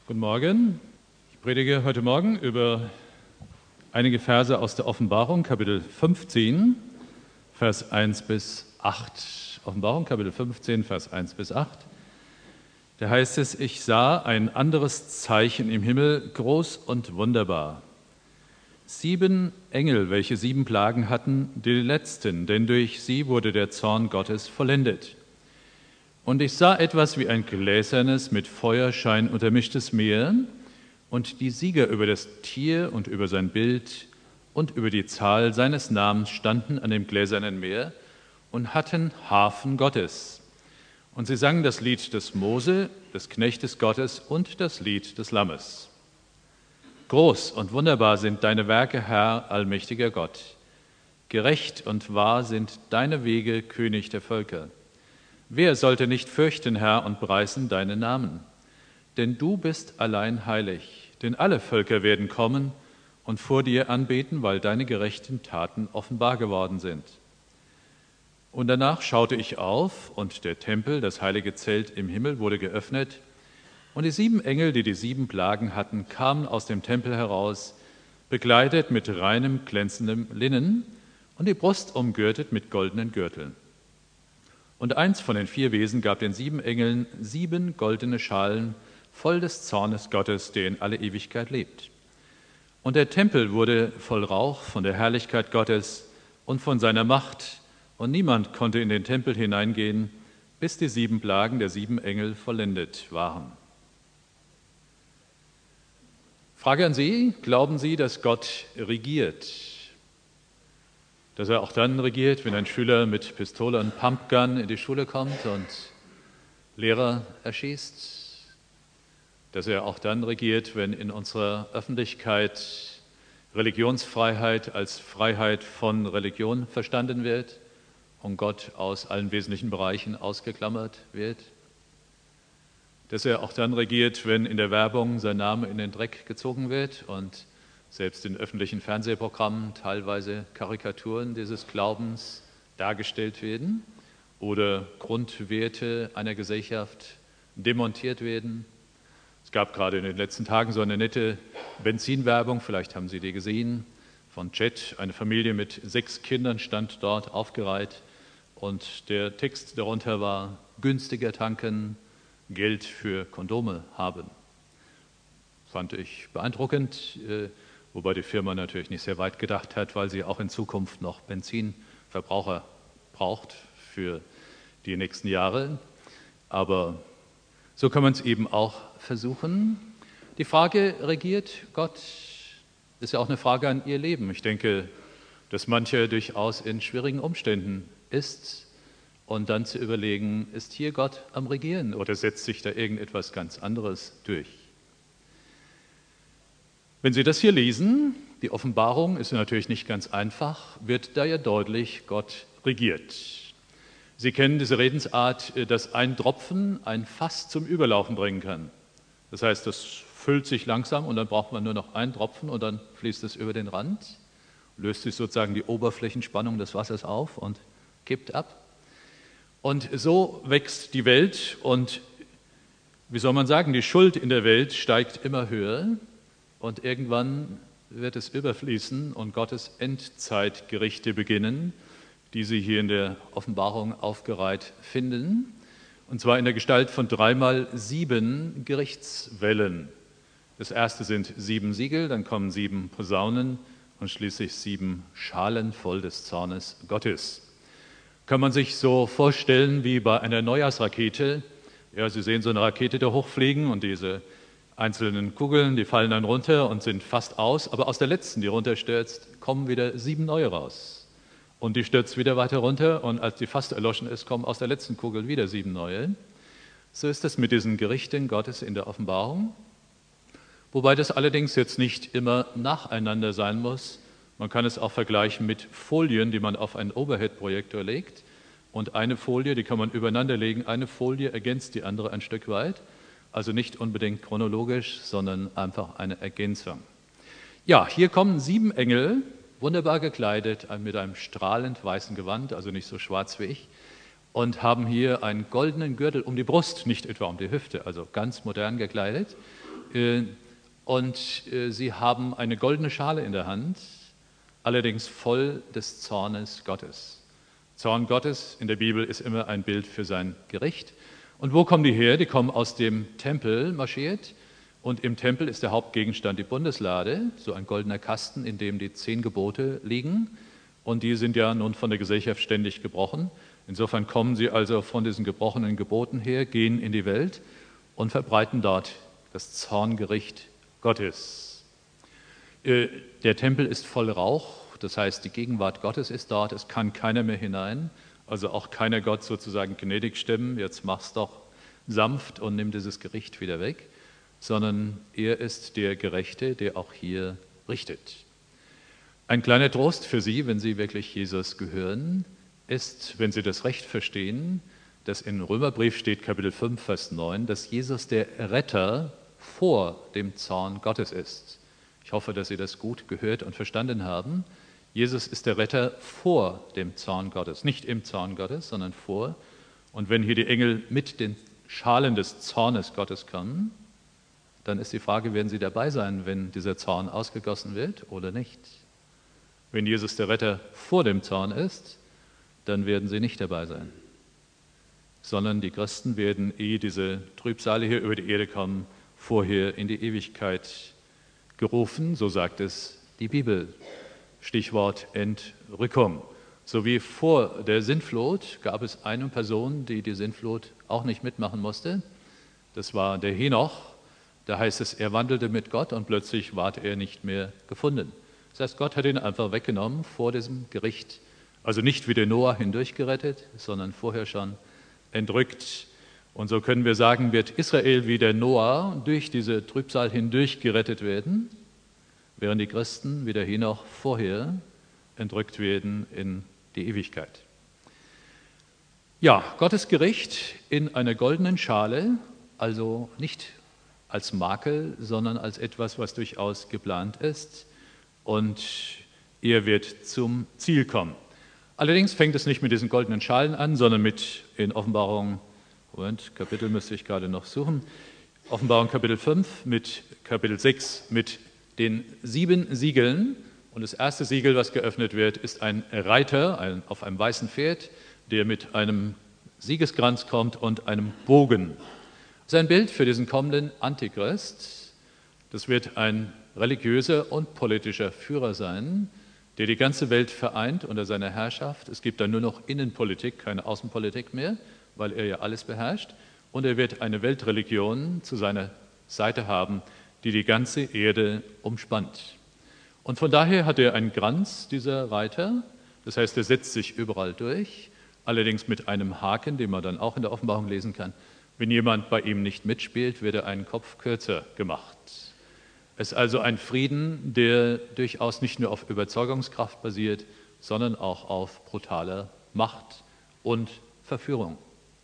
Guten Morgen. Ich predige heute Morgen über einige Verse aus der Offenbarung, Kapitel 15, Vers 1 bis 8. Offenbarung, Kapitel 15, Vers 1 bis 8. Da heißt es: Ich sah ein anderes Zeichen im Himmel, groß und wunderbar. 7 Engel, welche 7 Plagen hatten, die letzten, denn durch sie wurde der Zorn Gottes vollendet. Und ich sah etwas wie ein gläsernes, mit Feuerschein untermischtes Meer, und die Sieger über das Tier und über sein Bild und über die Zahl seines Namens standen an dem gläsernen Meer und hatten Harfen Gottes. Und sie sangen das Lied des Mose, des Knechtes Gottes, und das Lied des Lammes. Groß und wunderbar sind deine Werke, Herr, allmächtiger Gott. Gerecht und wahr sind deine Wege, König der Völker. Wer sollte nicht fürchten, Herr, und preisen deinen Namen? Denn du bist allein heilig, denn alle Völker werden kommen und vor dir anbeten, weil deine gerechten Taten offenbar geworden sind. Und danach schaute ich auf, und der Tempel, das heilige Zelt im Himmel, wurde geöffnet, und die 7 Engel, die die 7 Plagen hatten, kamen aus dem Tempel heraus, bekleidet mit reinem, glänzendem Linnen und die Brust umgürtet mit goldenen Gürteln. Und eins von den 4 Wesen gab den 7 Engeln 7 goldene Schalen voll des Zornes Gottes, der in alle Ewigkeit lebt. Und der Tempel wurde voll Rauch von der Herrlichkeit Gottes und von seiner Macht, und niemand konnte in den Tempel hineingehen, bis die 7 Plagen der 7 Engel vollendet waren. Frage an Sie: Glauben Sie, dass Gott regiert? Dass er auch dann regiert, wenn ein Schüler mit Pistole und Pumpgun in die Schule kommt und Lehrer erschießt? Dass er auch dann regiert, wenn in unserer Öffentlichkeit Religionsfreiheit als Freiheit von Religion verstanden wird und Gott aus allen wesentlichen Bereichen ausgeklammert wird? Dass er auch dann regiert, wenn in der Werbung sein Name in den Dreck gezogen wird und selbst in öffentlichen Fernsehprogrammen teilweise Karikaturen dieses Glaubens dargestellt werden oder Grundwerte einer Gesellschaft demontiert werden. Es gab gerade in den letzten Tagen so eine nette Benzinwerbung, vielleicht haben Sie die gesehen, von Jet. Eine Familie mit 6 Kindern stand dort aufgereiht und der Text darunter war: günstiger tanken, Geld für Kondome haben. Fand ich beeindruckend, wobei die Firma natürlich nicht sehr weit gedacht hat, weil sie auch in Zukunft noch Benzinverbraucher braucht für die nächsten Jahre. Aber so kann man es eben auch versuchen. Die Frage: Regiert Gott? Ist ja auch eine Frage an Ihr Leben. Ich denke, dass mancher durchaus in schwierigen Umständen ist, und dann zu überlegen, ist hier Gott am Regieren oder setzt sich da irgendetwas ganz anderes durch? Wenn Sie das hier lesen, die Offenbarung ist natürlich nicht ganz einfach, wird da ja deutlich, Gott regiert. Sie kennen diese Redensart, dass ein Tropfen ein Fass zum Überlaufen bringen kann. Das heißt, das füllt sich langsam und dann braucht man nur noch einen Tropfen und dann fließt es über den Rand, löst sich sozusagen die Oberflächenspannung des Wassers auf und kippt ab. Und so wächst die Welt und, wie soll man sagen, die Schuld in der Welt steigt immer höher. Und irgendwann wird es überfließen und Gottes Endzeitgerichte beginnen, die Sie hier in der Offenbarung aufgereiht finden. Und zwar in der Gestalt von 3x7 Gerichtswellen. Das erste sind 7 Siegel, dann kommen 7 Posaunen und schließlich 7 Schalen voll des Zornes Gottes. Kann man sich so vorstellen wie bei einer Neujahrsrakete. Ja, Sie sehen so eine Rakete da hochfliegen und diese einzelnen Kugeln, die fallen dann runter und sind fast aus, aber aus der letzten, die runterstürzt, kommen wieder 7 neue raus. Und die stürzt wieder weiter runter und als die fast erloschen ist, kommen aus der letzten Kugel wieder 7 neue. So ist es mit diesen Gerichten Gottes in der Offenbarung. Wobei das allerdings jetzt nicht immer nacheinander sein muss. Man kann es auch vergleichen mit Folien, die man auf einen Overhead-Projektor legt. Und eine Folie, die kann man übereinander legen, eine Folie ergänzt die andere ein Stück weit. Also nicht unbedingt chronologisch, sondern einfach eine Ergänzung. Ja, hier kommen 7 Engel, wunderbar gekleidet, mit einem strahlend weißen Gewand, also nicht so schwarz wie ich, und haben hier einen goldenen Gürtel um die Brust, nicht etwa um die Hüfte, also ganz modern gekleidet. und sie haben eine goldene Schale in der Hand, allerdings voll des Zornes Gottes. Zorn Gottes in der Bibel ist immer ein Bild für sein Gericht. Und wo kommen die her? Die kommen aus dem Tempel marschiert. Und im Tempel ist der Hauptgegenstand die Bundeslade, so ein goldener Kasten, in dem die 10 Gebote liegen. Und die sind ja nun von der Gesellschaft ständig gebrochen. Insofern kommen sie also von diesen gebrochenen Geboten her, gehen in die Welt und verbreiten dort das Zorngericht Gottes. Der Tempel ist voll Rauch, das heißt, die Gegenwart Gottes ist dort, es kann keiner mehr hinein, also auch keiner Gott sozusagen gnädig stimmen, jetzt mach's doch sanft und nimm dieses Gericht wieder weg, sondern er ist der Gerechte, der auch hier richtet. Ein kleiner Trost für Sie, wenn Sie wirklich Jesus gehören, ist, wenn Sie das Recht verstehen, dass in Römerbrief steht, Kapitel 5, Vers 9, dass Jesus der Retter vor dem Zorn Gottes ist. Ich hoffe, dass Sie das gut gehört und verstanden haben. Jesus ist der Retter vor dem Zorn Gottes, nicht im Zorn Gottes, sondern vor. Und wenn hier die Engel mit den Schalen des Zornes Gottes kommen, dann ist die Frage, werden sie dabei sein, wenn dieser Zorn ausgegossen wird oder nicht? Wenn Jesus der Retter vor dem Zorn ist, dann werden sie nicht dabei sein, sondern die Christen werden, ehe diese Trübsale hier über die Erde kommen, vorher in die Ewigkeit gerufen, so sagt es die Bibel. Stichwort Entrückung. So wie vor der Sintflut gab es eine Person, die die Sintflut auch nicht mitmachen musste. Das war der Henoch. Da heißt es, er wandelte mit Gott und plötzlich ward er nicht mehr gefunden. Das heißt, Gott hat ihn einfach weggenommen vor diesem Gericht. Also nicht wie der Noah hindurchgerettet, sondern vorher schon entrückt. Und so können wir sagen, wird Israel wie der Noah durch diese Trübsal hindurch gerettet werden, während die Christen wie der Henoch vorher entrückt werden in die Ewigkeit. Ja, Gottes Gericht in einer goldenen Schale, also nicht als Makel, sondern als etwas, was durchaus geplant ist, und er wird zum Ziel kommen. Allerdings fängt es nicht mit diesen goldenen Schalen an, sondern mit in Offenbarung, Kapitel müsste ich gerade noch suchen, Offenbarung Kapitel 5 mit Kapitel 6 mit den 7 Siegeln. Und das erste Siegel, was geöffnet wird, ist ein Reiter auf einem weißen Pferd, der mit einem Siegeskranz kommt und einem Bogen. Das ist ein Bild für diesen kommenden Antichrist. Das wird ein religiöser und politischer Führer sein, der die ganze Welt vereint unter seiner Herrschaft. Es gibt dann nur noch Innenpolitik, keine Außenpolitik mehr, weil er ja alles beherrscht. Und er wird eine Weltreligion zu seiner Seite haben, die die ganze Erde umspannt. Und von daher hat er einen Kranz, dieser Reiter. Das heißt, er setzt sich überall durch, allerdings mit einem Haken, den man dann auch in der Offenbarung lesen kann. Wenn jemand bei ihm nicht mitspielt, wird er einen Kopf kürzer gemacht. Es ist also ein Frieden, der durchaus nicht nur auf Überzeugungskraft basiert, sondern auch auf brutaler Macht und Verführung.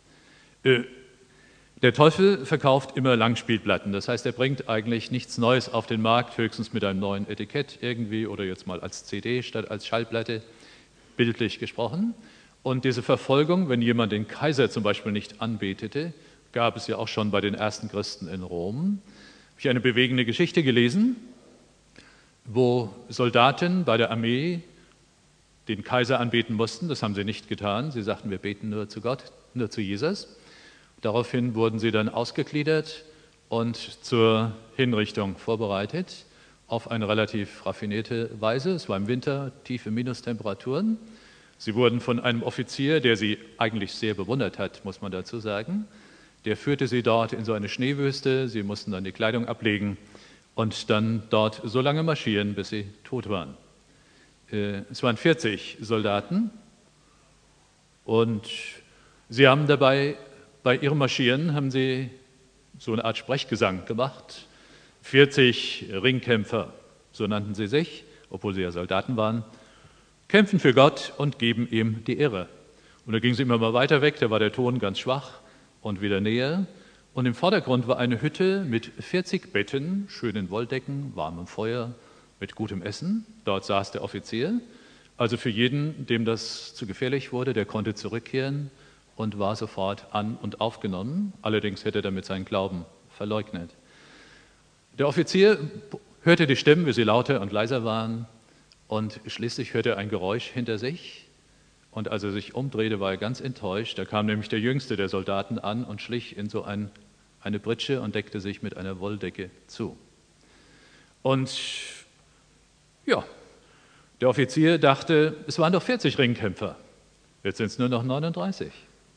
Der Teufel verkauft immer Langspielplatten, das heißt, er bringt eigentlich nichts Neues auf den Markt, höchstens mit einem neuen Etikett irgendwie oder jetzt mal als CD statt als Schallplatte, bildlich gesprochen. Und diese Verfolgung, wenn jemand den Kaiser zum Beispiel nicht anbetete, gab es ja auch schon bei den ersten Christen in Rom. Habe ich eine bewegende Geschichte gelesen, wo Soldaten bei der Armee den Kaiser anbeten mussten. Das haben sie nicht getan. Sie sagten, wir beten nur zu Gott, nur zu Jesus. Daraufhin wurden sie dann ausgegliedert und zur Hinrichtung vorbereitet auf eine relativ raffinierte Weise. Es war im Winter, tiefe Minustemperaturen. Sie wurden von einem Offizier, der sie eigentlich sehr bewundert hat, muss man dazu sagen, der führte sie dort in so eine Schneewüste. Sie mussten dann die Kleidung ablegen und dann dort so lange marschieren, bis sie tot waren. Es waren 40 Soldaten und sie haben dabei, bei ihrem Marschieren haben sie so eine Art Sprechgesang gemacht. 40 Ringkämpfer, so nannten sie sich, obwohl sie ja Soldaten waren, kämpfen für Gott und geben ihm die Ehre. Und da ging sie immer mal weiter weg, da war der Ton ganz schwach und wieder näher. Und im Vordergrund war eine Hütte mit 40 Betten, schönen Wolldecken, warmem Feuer, mit gutem Essen. Dort saß der Offizier. Also für jeden, dem das zu gefährlich wurde, der konnte zurückkehren und war sofort an- und aufgenommen. Allerdings hätte er damit seinen Glauben verleugnet. Der Offizier hörte die Stimmen, wie sie lauter und leiser waren, und schließlich hörte er ein Geräusch hinter sich. Und als er sich umdrehte, war er ganz enttäuscht. Da kam nämlich der Jüngste der Soldaten an und schlich in so eine Pritsche und deckte sich mit einer Wolldecke zu. Und ja, der Offizier dachte, es waren doch 40 Ringkämpfer, jetzt sind es nur noch 39.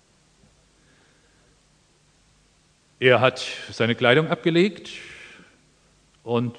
Er hat seine Kleidung abgelegt und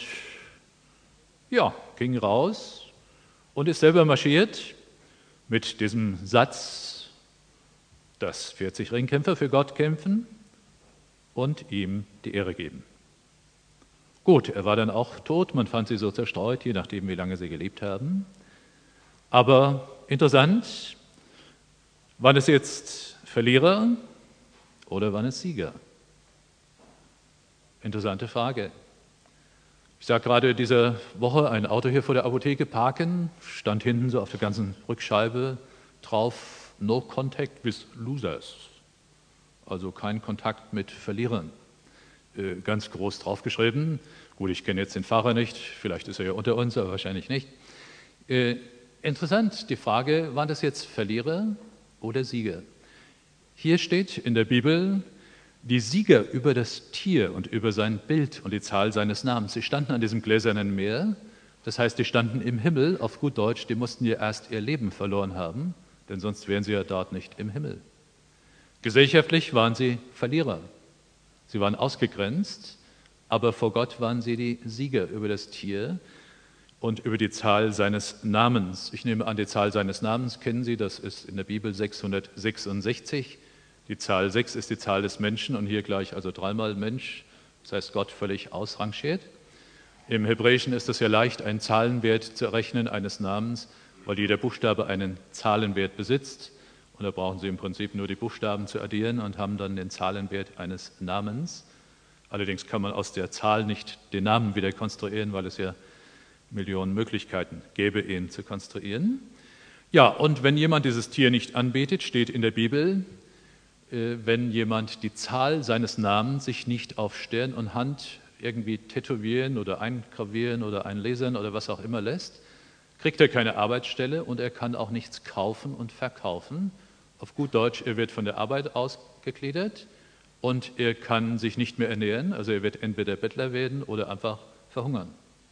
ja, ging raus und ist selber marschiert mit diesem Satz, dass 40 Ringkämpfer für Gott kämpfen und ihm die Ehre geben. Gut, er war dann auch tot, man fand sie so zerstreut, je nachdem, wie lange sie gelebt haben. Aber interessant, waren es jetzt Verlierer oder waren es Sieger? Interessante Frage. Ich sah gerade diese Woche ein Auto hier vor der Apotheke parken, stand hinten so auf der ganzen Rückscheibe drauf, no contact with losers, also kein Kontakt mit Verlierern, ganz groß draufgeschrieben. Gut, ich kenne jetzt den Fahrer nicht, vielleicht ist er ja unter uns, aber wahrscheinlich nicht. Interessant, die Frage, waren das jetzt Verlierer oder Sieger? Hier steht in der Bibel, die Sieger über das Tier und über sein Bild und die Zahl seines Namens. Sie standen an diesem gläsernen Meer, das heißt, die standen im Himmel, auf gut Deutsch, die mussten ja erst ihr Leben verloren haben, denn sonst wären sie ja dort nicht im Himmel. Gesellschaftlich waren sie Verlierer. Sie waren ausgegrenzt, aber vor Gott waren sie die Sieger über das Tier und über die Zahl seines Namens. Ich nehme an, die Zahl seines Namens kennen Sie, das ist in der Bibel 666. Die Zahl 6 ist die Zahl des Menschen und hier gleich also dreimal Mensch, das heißt Gott völlig ausrangiert. Im Hebräischen ist es ja leicht, einen Zahlenwert zu errechnen eines Namens, weil jeder Buchstabe einen Zahlenwert besitzt. Und da brauchen Sie im Prinzip nur die Buchstaben zu addieren und haben dann den Zahlenwert eines Namens. Allerdings kann man aus der Zahl nicht den Namen wieder konstruieren, weil es ja Millionen Möglichkeiten gäbe, ihn zu konstruieren. Ja, und wenn jemand dieses Tier nicht anbetet, steht in der Bibel, wenn jemand die Zahl seines Namens sich nicht auf Stirn und Hand irgendwie tätowieren oder eingravieren oder einlasern oder was auch immer lässt, kriegt er keine Arbeitsstelle und er kann auch nichts kaufen und verkaufen. Auf gut Deutsch, er wird von der Arbeit ausgegliedert und er kann sich nicht mehr ernähren, also er wird entweder Bettler werden oder einfach verhungern.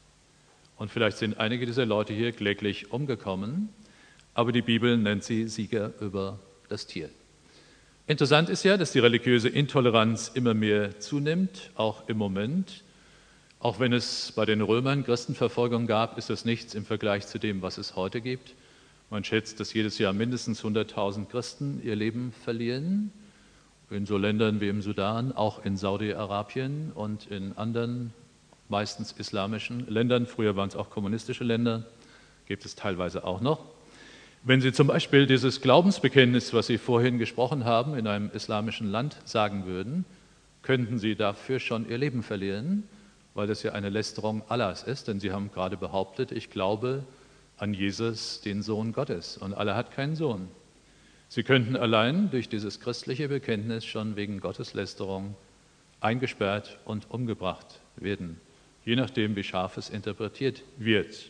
Und vielleicht sind einige dieser Leute hier kläglich umgekommen, aber die Bibel nennt sie Sieger über das Tier. Interessant ist ja, dass die religiöse Intoleranz immer mehr zunimmt, auch im Moment. Auch wenn es bei den Römern Christenverfolgung gab, ist das nichts im Vergleich zu dem, was es heute gibt. Man schätzt, dass jedes Jahr mindestens 100.000 Christen ihr Leben verlieren. In so Ländern wie im Sudan, auch in Saudi-Arabien und in anderen, meistens islamischen Ländern, früher waren es auch kommunistische Länder, gibt es teilweise auch noch. Wenn Sie zum Beispiel dieses Glaubensbekenntnis, was Sie vorhin gesprochen haben, in einem islamischen Land sagen würden, könnten Sie dafür schon Ihr Leben verlieren, weil das ja eine Lästerung Allahs ist, denn Sie haben gerade behauptet, ich glaube an Jesus, den Sohn Gottes, und Allah hat keinen Sohn. Sie könnten allein durch dieses christliche Bekenntnis schon wegen Gotteslästerung eingesperrt und umgebracht werden, je nachdem, wie scharf es interpretiert wird.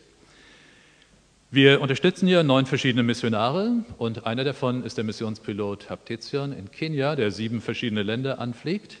Wir unterstützen hier 9 verschiedene Missionare und einer davon ist der Missionspilot Habtezion in Kenia, der 7 verschiedene Länder anfliegt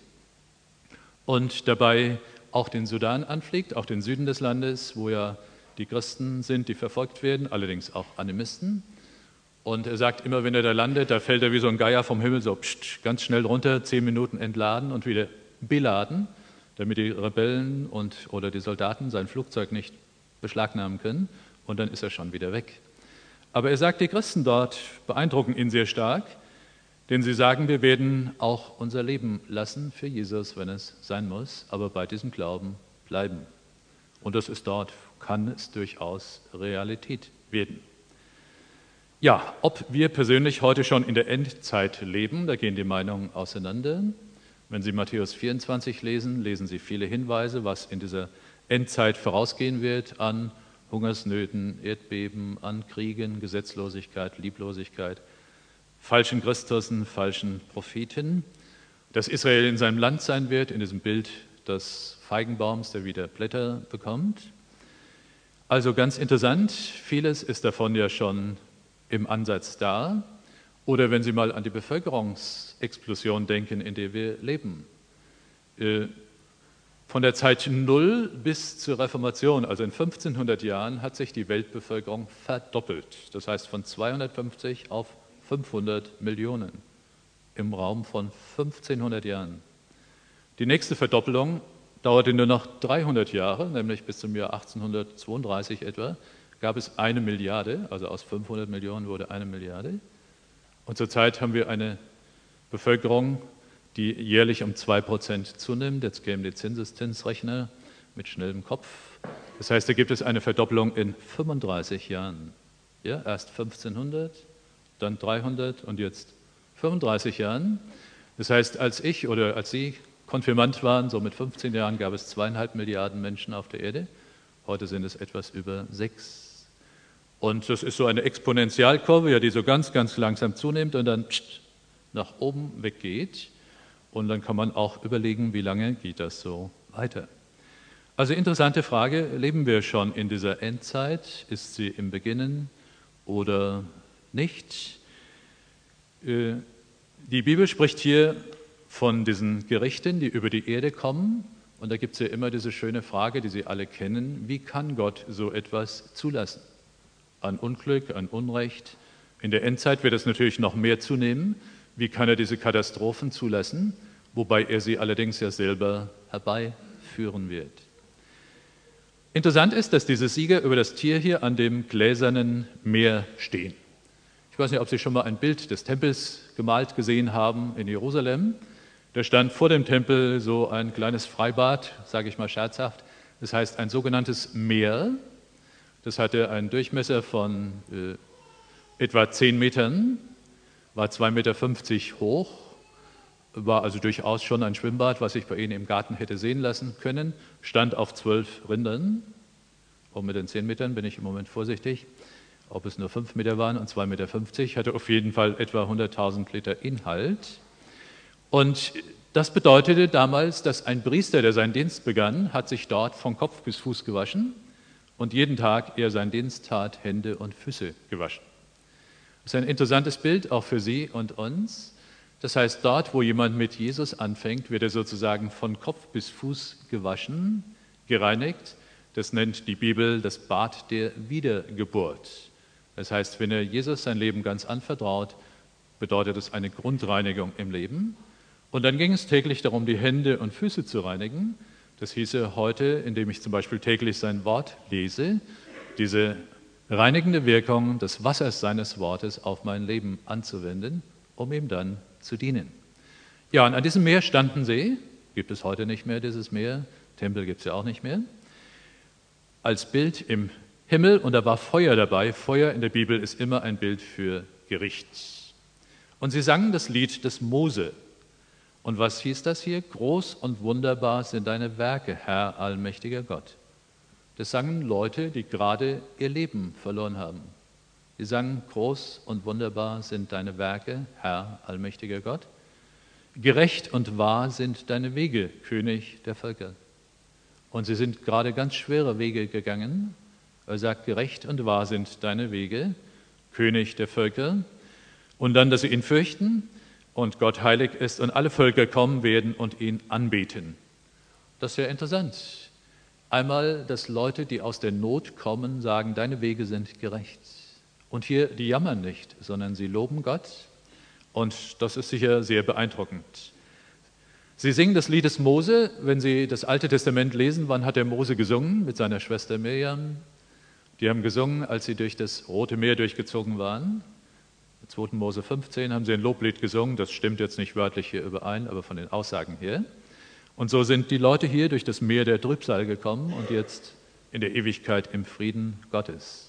und dabei auch den Sudan anfliegt, auch den Süden des Landes, wo ja die Christen sind, die verfolgt werden, allerdings auch Animisten. Und er sagt immer, wenn er da landet, da fällt er wie so ein Geier vom Himmel so ganz schnell runter, 10 Minuten entladen und wieder beladen, damit die Rebellen oder die Soldaten sein Flugzeug nicht beschlagnahmen können. Und dann ist er schon wieder weg. Aber er sagt, die Christen dort beeindrucken ihn sehr stark, denn sie sagen, wir werden auch unser Leben lassen für Jesus, wenn es sein muss, aber bei diesem Glauben bleiben. Und das ist dort, kann es durchaus Realität werden. Ja, ob wir persönlich heute schon in der Endzeit leben, da gehen die Meinungen auseinander. Wenn Sie Matthäus 24 lesen, lesen Sie viele Hinweise, was in dieser Endzeit vorausgehen wird an Hungersnöten, Erdbeben, an Kriegen, Gesetzlosigkeit, Lieblosigkeit, falschen Christussen, falschen Propheten, dass Israel in seinem Land sein wird, in diesem Bild des Feigenbaums, der wieder Blätter bekommt. Also ganz interessant, vieles ist davon ja schon im Ansatz da. Oder wenn Sie mal an die Bevölkerungsexplosion denken, in der wir leben. Von der Zeit Null bis zur Reformation, also in 1500 Jahren, hat sich die Weltbevölkerung verdoppelt. Das heißt von 250 auf 500 Millionen im Raum von 1500 Jahren. Die nächste Verdoppelung dauerte nur noch 300 Jahre, nämlich bis zum Jahr 1832 etwa, gab es 1 Milliarde, also aus 500 Millionen wurde 1 Milliarde. Und zurzeit haben wir eine Bevölkerung, die jährlich um 2% zunimmt. Jetzt kämen die Zinseszinsrechner mit schnellem Kopf. Das heißt, da gibt es eine Verdoppelung in 35 Jahren. Ja, erst 1500, dann 300 und jetzt 35 Jahren. Das heißt, als ich oder als Sie Konfirmand waren, so mit 15 Jahren, gab es 2,5 Milliarden Menschen auf der Erde. Heute sind es etwas über 6. Und das ist so eine Exponentialkurve, ja, die so ganz, ganz langsam zunimmt und dann nach oben weggeht. Und dann kann man auch überlegen, wie lange geht das so weiter. Also interessante Frage, leben wir schon in dieser Endzeit? Ist sie im Beginnen oder nicht? Die Bibel spricht hier von diesen Gerichten, die über die Erde kommen. Und da gibt es ja immer diese schöne Frage, die Sie alle kennen, wie kann Gott so etwas zulassen? An Unglück, an Unrecht. In der Endzeit wird es natürlich noch mehr zunehmen. Wie kann er diese Katastrophen zulassen, wobei er sie allerdings ja selber herbeiführen wird? Interessant ist, dass diese Sieger über das Tier hier an dem gläsernen Meer stehen. Ich weiß nicht, ob Sie schon mal ein Bild des Tempels gemalt gesehen haben in Jerusalem. Da stand vor dem Tempel so ein kleines Freibad, sage ich mal scherzhaft. Das heißt ein sogenanntes Meer. Das hatte einen Durchmesser von etwa 10 Metern, war 2,50 Meter hoch, war also durchaus schon ein Schwimmbad, was ich bei Ihnen im Garten hätte sehen lassen können, stand auf 12 Rindern. Und mit den 10 Metern bin ich im Moment vorsichtig, ob es nur 5 Meter waren und 2,50 Meter, hatte auf jeden Fall etwa 100.000 Liter Inhalt. Und das bedeutete damals, dass ein Priester, der seinen Dienst begann, hat sich dort von Kopf bis Fuß gewaschen und jeden Tag, ehe er seinen Dienst tat, Hände und Füße gewaschen. Das ist ein interessantes Bild, auch für Sie und uns. Das heißt, dort, wo jemand mit Jesus anfängt, wird er sozusagen von Kopf bis Fuß gewaschen, gereinigt. Das nennt die Bibel das Bad der Wiedergeburt. Das heißt, wenn er Jesus sein Leben ganz anvertraut, bedeutet es eine Grundreinigung im Leben. Und dann ging es täglich darum, die Hände und Füße zu reinigen. Das hieße heute, indem ich zum Beispiel täglich sein Wort lese, diese reinigende Wirkung des Wassers seines Wortes auf mein Leben anzuwenden, um ihm dann zu dienen. Ja, und an diesem Meer standen sie, gibt es heute nicht mehr dieses Meer, Tempel gibt es ja auch nicht mehr, als Bild im Himmel und da war Feuer dabei. Feuer in der Bibel ist immer ein Bild für Gericht. Und sie sangen das Lied des Mose. Und was hieß das hier? Groß und wunderbar sind deine Werke, Herr, allmächtiger Gott. Das sangen Leute, die gerade ihr Leben verloren haben. Die sangen, groß und wunderbar sind deine Werke, Herr, allmächtiger Gott. Gerecht und wahr sind deine Wege, König der Völker. Und sie sind gerade ganz schwere Wege gegangen. Er sagt, gerecht und wahr sind deine Wege, König der Völker. Und dann, dass sie ihn fürchten und Gott heilig ist und alle Völker kommen werden und ihn anbeten. Das ist ja interessant. Einmal, dass Leute, die aus der Not kommen, sagen, deine Wege sind gerecht. Und hier, die jammern nicht, sondern sie loben Gott. Und das ist sicher sehr beeindruckend. Sie singen das Lied des Mose. Wenn Sie das Alte Testament lesen, wann hat der Mose gesungen? Mit seiner Schwester Mirjam. Die haben gesungen, als sie durch das Rote Meer durchgezogen waren. Im 2. Mose 15 haben sie ein Loblied gesungen. Das stimmt jetzt nicht wörtlich hier überein, aber von den Aussagen her. Und so sind die Leute hier durch das Meer der Trübsal gekommen und jetzt in der Ewigkeit im Frieden Gottes.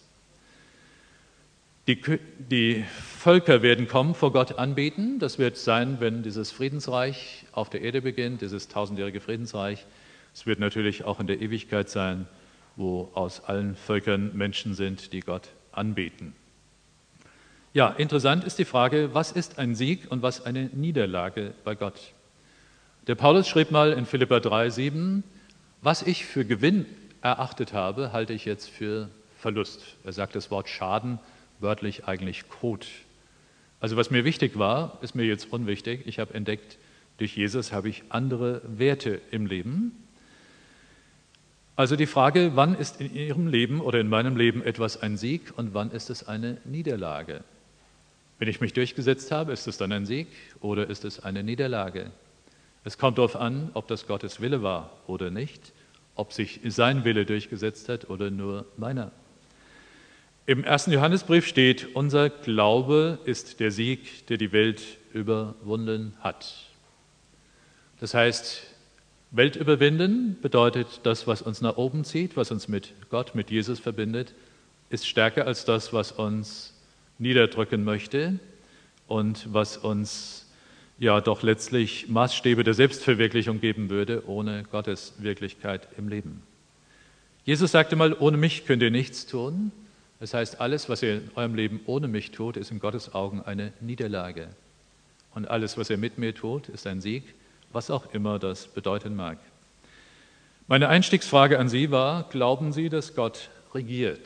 Die Völker werden kommen, vor Gott anbeten. Das wird sein, wenn dieses Friedensreich auf der Erde beginnt, dieses 1000-jährige Friedensreich. Es wird natürlich auch in der Ewigkeit sein, wo aus allen Völkern Menschen sind, die Gott anbeten. Ja, interessant ist die Frage, was ist ein Sieg und was eine Niederlage bei Gott? Der Paulus schrieb mal in Philipper 3,7: Was ich für Gewinn erachtet habe, halte ich jetzt für Verlust. Er sagt das Wort Schaden, wörtlich eigentlich Kot. Also was mir wichtig war, ist mir jetzt unwichtig. Ich habe entdeckt, durch Jesus habe ich andere Werte im Leben. Also die Frage, wann ist in Ihrem Leben oder in meinem Leben etwas ein Sieg und wann ist es eine Niederlage? Wenn ich mich durchgesetzt habe, ist es dann ein Sieg oder ist es eine Niederlage? Es kommt darauf an, ob das Gottes Wille war oder nicht, ob sich sein Wille durchgesetzt hat oder nur meiner. Im 1. Johannesbrief steht, unser Glaube ist der Sieg, der die Welt überwunden hat. Das heißt, Welt überwinden bedeutet, das, was uns nach oben zieht, was uns mit Gott, mit Jesus verbindet, ist stärker als das, was uns niederdrücken möchte und was uns ja doch letztlich Maßstäbe der Selbstverwirklichung geben würde, ohne Gottes Wirklichkeit im Leben. Jesus sagte mal, ohne mich könnt ihr nichts tun. Das heißt, alles, was ihr in eurem Leben ohne mich tut, ist in Gottes Augen eine Niederlage. Und alles, was er mit mir tut, ist ein Sieg, was auch immer das bedeuten mag. Meine Einstiegsfrage an Sie war, glauben Sie, dass Gott regiert?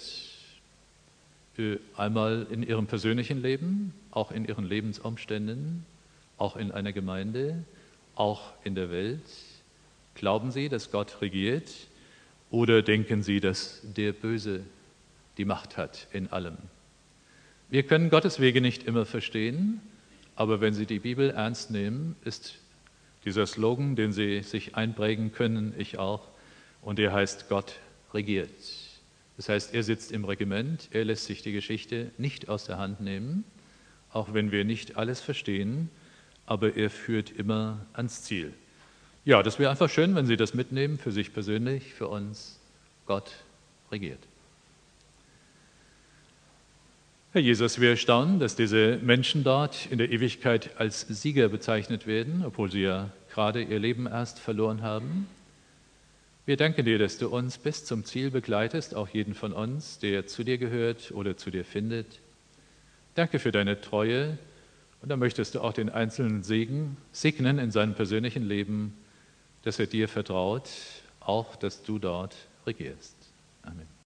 Einmal in Ihrem persönlichen Leben, auch in Ihren Lebensumständen, auch in einer Gemeinde, auch in der Welt. Glauben Sie, dass Gott regiert? Oder denken Sie, dass der Böse die Macht hat in allem? Wir können Gottes Wege nicht immer verstehen, aber wenn Sie die Bibel ernst nehmen, ist dieser Slogan, den Sie sich einprägen können, ich auch, und der heißt, Gott regiert. Das heißt, er sitzt im Regiment, er lässt sich die Geschichte nicht aus der Hand nehmen, auch wenn wir nicht alles verstehen, aber er führt immer ans Ziel. Ja, das wäre einfach schön, wenn Sie das mitnehmen, für sich persönlich, für uns. Gott regiert. Herr Jesus, wir staunen, dass diese Menschen dort in der Ewigkeit als Sieger bezeichnet werden, obwohl sie ja gerade ihr Leben erst verloren haben. Wir danken dir, dass du uns bis zum Ziel begleitest, auch jeden von uns, der zu dir gehört oder zu dir findet. Danke für deine Treue und da möchtest du auch den Einzelnen segnen in seinem persönlichen Leben, dass er dir vertraut, auch dass du dort regierst. Amen.